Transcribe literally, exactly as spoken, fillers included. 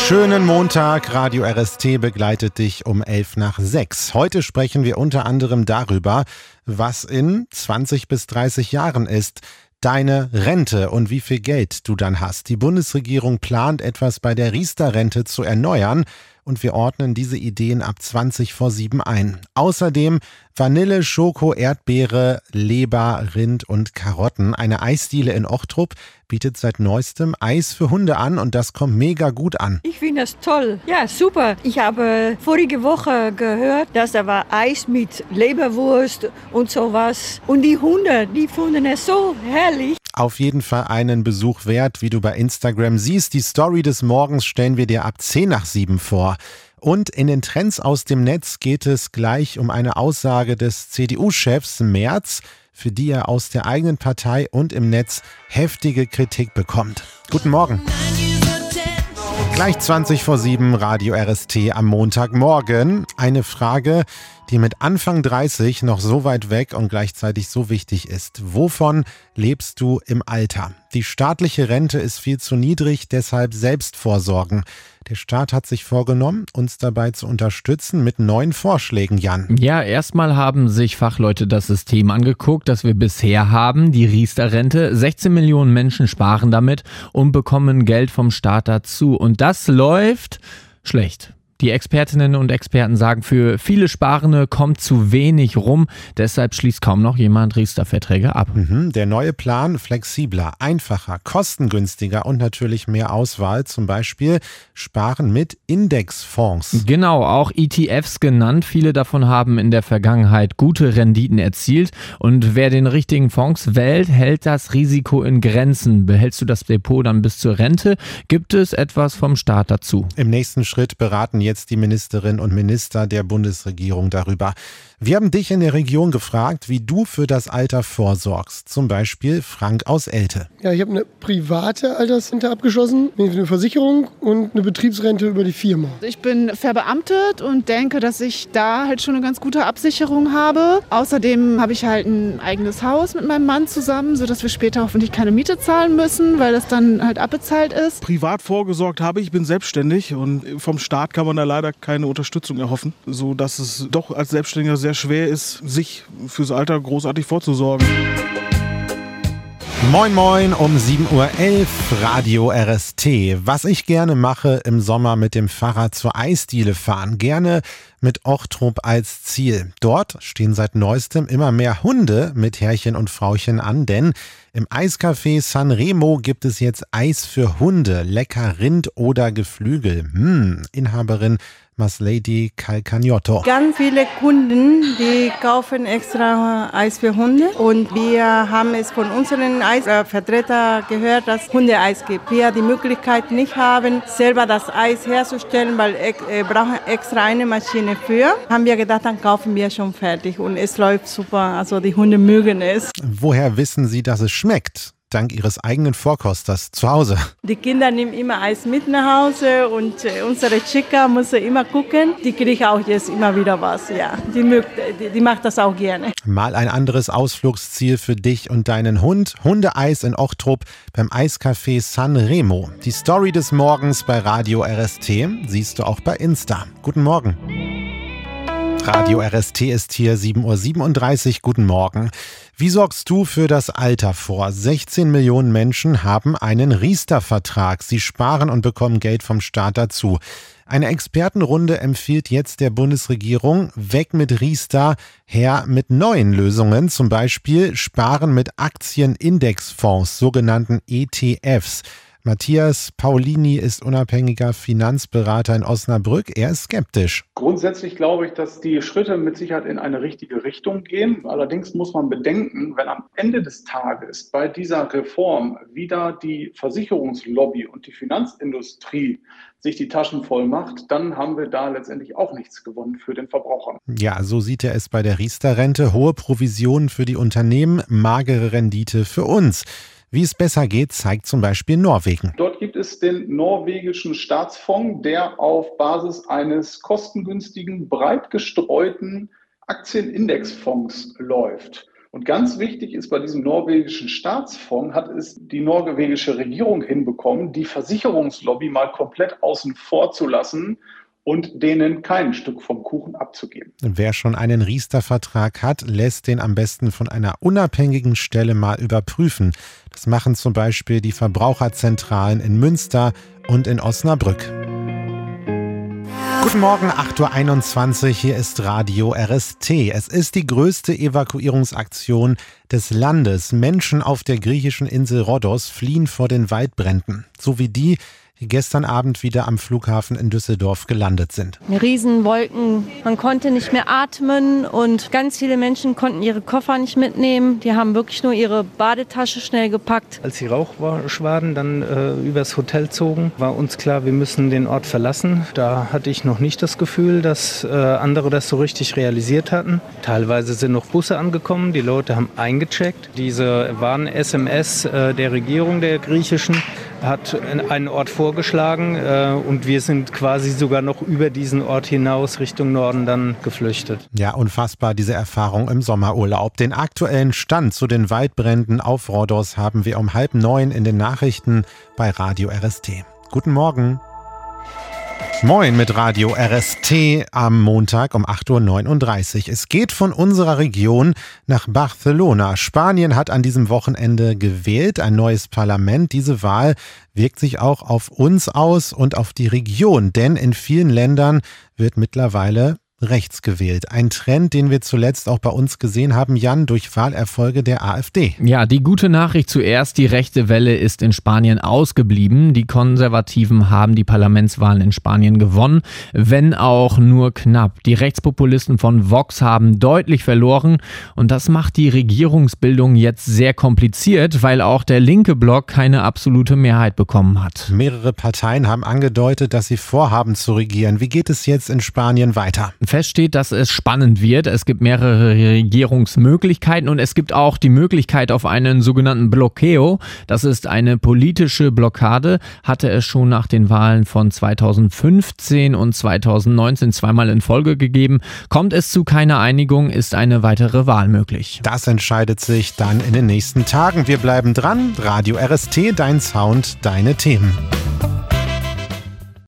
Schönen Montag, Radio R S T begleitet dich um elf nach sechs. Heute sprechen wir unter anderem darüber, was in zwanzig bis dreißig Jahren ist. Deine Rente und wie viel Geld du dann hast. Die Bundesregierung plant etwas bei der Riester-Rente zu erneuern und wir ordnen diese Ideen ab zwanzig vor sieben ein. Außerdem Vanille, Schoko, Erdbeere, Leber, Rind und Karotten. Eine Eisdiele in Ochtrup bietet seit neuestem Eis für Hunde an und das kommt mega gut an. Ich finde das toll. Ja, super. Ich habe vorige Woche gehört, dass da war Eis mit Leberwurst und sowas. Und die Hunde, die fanden es so herrlich. Auf jeden Fall einen Besuch wert, wie du bei Instagram siehst. Die Story des Morgens stellen wir dir ab zehn nach sieben vor. Und in den Trends aus dem Netz geht es gleich um eine Aussage des C D U-Chefs Merz, für die er aus der eigenen Partei und im Netz heftige Kritik bekommt. Guten Morgen. Gleich zwanzig vor sieben, Radio R S T am Montagmorgen. Eine Frage, die mit Anfang dreißig noch so weit weg und gleichzeitig so wichtig ist. Wovon lebst du im Alter? Die staatliche Rente ist viel zu niedrig, deshalb selbst vorsorgen. Der Staat hat sich vorgenommen, uns dabei zu unterstützen mit neuen Vorschlägen, Jan. Ja, erstmal haben sich Fachleute das System angeguckt, das wir bisher haben, die Riester-Rente. sechzehn Millionen Menschen sparen damit und bekommen Geld vom Staat dazu. Und das läuft schlecht. Die Expertinnen und Experten sagen, für viele Sparende kommt zu wenig rum. Deshalb schließt kaum noch jemand Riester-Verträge ab. Mhm, der neue Plan flexibler, einfacher, kostengünstiger und natürlich mehr Auswahl. Zum Beispiel Sparen mit Indexfonds. Genau, auch E T Fs genannt. Viele davon haben in der Vergangenheit gute Renditen erzielt. Und wer den richtigen Fonds wählt, hält das Risiko in Grenzen. Behältst du das Depot dann bis zur Rente, gibt es etwas vom Staat dazu. Im nächsten Schritt beraten jetzt die Ministerinnen und Minister der Bundesregierung darüber. Wir haben dich in der Region gefragt, wie du für das Alter vorsorgst. Zum Beispiel Frank aus Elte. Ja, ich habe eine private Altersrente abgeschlossen, eine Versicherung und eine Betriebsrente über die Firma. Ich bin verbeamtet und denke, dass ich da halt schon eine ganz gute Absicherung habe. Außerdem habe ich halt ein eigenes Haus mit meinem Mann zusammen, sodass wir später hoffentlich keine Miete zahlen müssen, weil das dann halt abbezahlt ist. Privat vorgesorgt habe ich, bin selbstständig und vom Staat kann man da leider keine Unterstützung erhoffen, sodass es doch als Selbstständiger sehr schwer ist, sich fürs Alter großartig vorzusorgen. Moin Moin um sieben Uhr elf, Radio R S T. Was ich gerne mache im Sommer mit dem Fahrrad zur Eisdiele fahren. Gerne mit Ochtrup als Ziel. Dort stehen seit neuestem immer mehr Hunde mit Herrchen und Frauchen an, denn im Eiscafé Sanremo gibt es jetzt Eis für Hunde. Lecker Rind oder Geflügel. Hm, Inhaberin Maslady Calcagnotto. Ganz viele Kunden, die kaufen extra Eis für Hunde und wir haben es von unseren Eisvertretern gehört, dass es Hundeeis gibt. Wir die Möglichkeit nicht haben, selber das Eis herzustellen, weil wir brauchen extra eine Maschine für. Haben wir gedacht, dann kaufen wir schon fertig und es läuft super. Also die Hunde mögen es. Woher wissen Sie, dass es schmeckt? Dank ihres eigenen Vorkosters zu Hause. Die Kinder nehmen immer Eis mit nach Hause und äh, unsere Chica muss immer gucken. Die kriegt auch jetzt immer wieder was. Ja, die, mögt, die, die macht das auch gerne. Mal ein anderes Ausflugsziel für dich und deinen Hund. Hundeeis in Ochtrup beim Eiscafé Sanremo. Die Story des Morgens bei Radio R S T siehst du auch bei Insta. Guten Morgen. Radio R S T ist hier, sieben Uhr siebenunddreißig. Guten Morgen. Wie sorgst du für das Alter vor? sechzehn Millionen Menschen haben einen Riester-Vertrag. Sie sparen und bekommen Geld vom Staat dazu. Eine Expertenrunde empfiehlt jetzt der Bundesregierung, weg mit Riester, her mit neuen Lösungen, zum Beispiel Sparen mit Aktienindexfonds, sogenannten E T Fs. Matthias Paulini ist unabhängiger Finanzberater in Osnabrück. Er ist skeptisch. Grundsätzlich glaube ich, dass die Schritte mit Sicherheit in eine richtige Richtung gehen. Allerdings muss man bedenken, wenn am Ende des Tages bei dieser Reform wieder die Versicherungslobby und die Finanzindustrie sich die Taschen voll macht, dann haben wir da letztendlich auch nichts gewonnen für den Verbraucher. Ja, so sieht er es bei der Riester-Rente. Hohe Provisionen für die Unternehmen, magere Rendite für uns. Wie es besser geht, zeigt zum Beispiel Norwegen. Dort gibt es den norwegischen Staatsfonds, der auf Basis eines kostengünstigen, breit gestreuten Aktienindexfonds läuft. Und ganz wichtig ist bei diesem norwegischen Staatsfonds, hat es die norwegische Regierung hinbekommen, die Versicherungslobby mal komplett außen vor zu lassen und denen kein Stück vom Kuchen abzugeben. Wer schon einen Riester-Vertrag hat, lässt den am besten von einer unabhängigen Stelle mal überprüfen. Das machen zum Beispiel die Verbraucherzentralen in Münster und in Osnabrück. Guten Morgen, acht Uhr einundzwanzig, hier ist Radio R S T. Es ist die größte Evakuierungsaktion des Landes. Menschen auf der griechischen Insel Rhodos fliehen vor den Waldbränden, so wie die, die gestern Abend wieder am Flughafen in Düsseldorf gelandet sind. Riesenwolken, man konnte nicht mehr atmen und ganz viele Menschen konnten ihre Koffer nicht mitnehmen. Die haben wirklich nur ihre Badetasche schnell gepackt. Als die Rauchschwaden dann äh, übers Hotel zogen, war uns klar, wir müssen den Ort verlassen. Da hatte ich noch nicht das Gefühl, dass äh, andere das so richtig realisiert hatten. Teilweise sind noch Busse angekommen, die Leute haben eingecheckt. Diese Warn-S M S äh, der Regierung der griechischen hat einen Ort vorgeschlagen äh, und wir sind quasi sogar noch über diesen Ort hinaus Richtung Norden dann geflüchtet. Ja, unfassbar, diese Erfahrung im Sommerurlaub. Den aktuellen Stand zu den Waldbränden auf Rhodos haben wir um halb neun in den Nachrichten bei Radio R S T. Guten Morgen. Moin mit Radio R S T am Montag um acht Uhr neununddreißig. Es geht von unserer Region nach Barcelona. Spanien hat an diesem Wochenende gewählt, ein neues Parlament. Diese Wahl wirkt sich auch auf uns aus und auf die Region, denn in vielen Ländern wird mittlerweile rechts gewählt. Ein Trend, den wir zuletzt auch bei uns gesehen haben, Jan, durch Wahlerfolge der AfD. Ja, die gute Nachricht zuerst, die rechte Welle ist in Spanien ausgeblieben. Die Konservativen haben die Parlamentswahlen in Spanien gewonnen, wenn auch nur knapp. Die Rechtspopulisten von Vox haben deutlich verloren und das macht die Regierungsbildung jetzt sehr kompliziert, weil auch der linke Block keine absolute Mehrheit bekommen hat. Mehrere Parteien haben angedeutet, dass sie vorhaben zu regieren. Wie geht es jetzt in Spanien weiter? Fest steht, dass es spannend wird. Es gibt mehrere Regierungsmöglichkeiten und es gibt auch die Möglichkeit auf einen sogenannten Bloqueo. Das ist eine politische Blockade. Hatte es schon nach den Wahlen von zweitausendfünfzehn und zweitausendneunzehn zweimal in Folge gegeben. Kommt es zu keiner Einigung, ist eine weitere Wahl möglich. Das entscheidet sich dann in den nächsten Tagen. Wir bleiben dran. Radio R S T, dein Sound, deine Themen.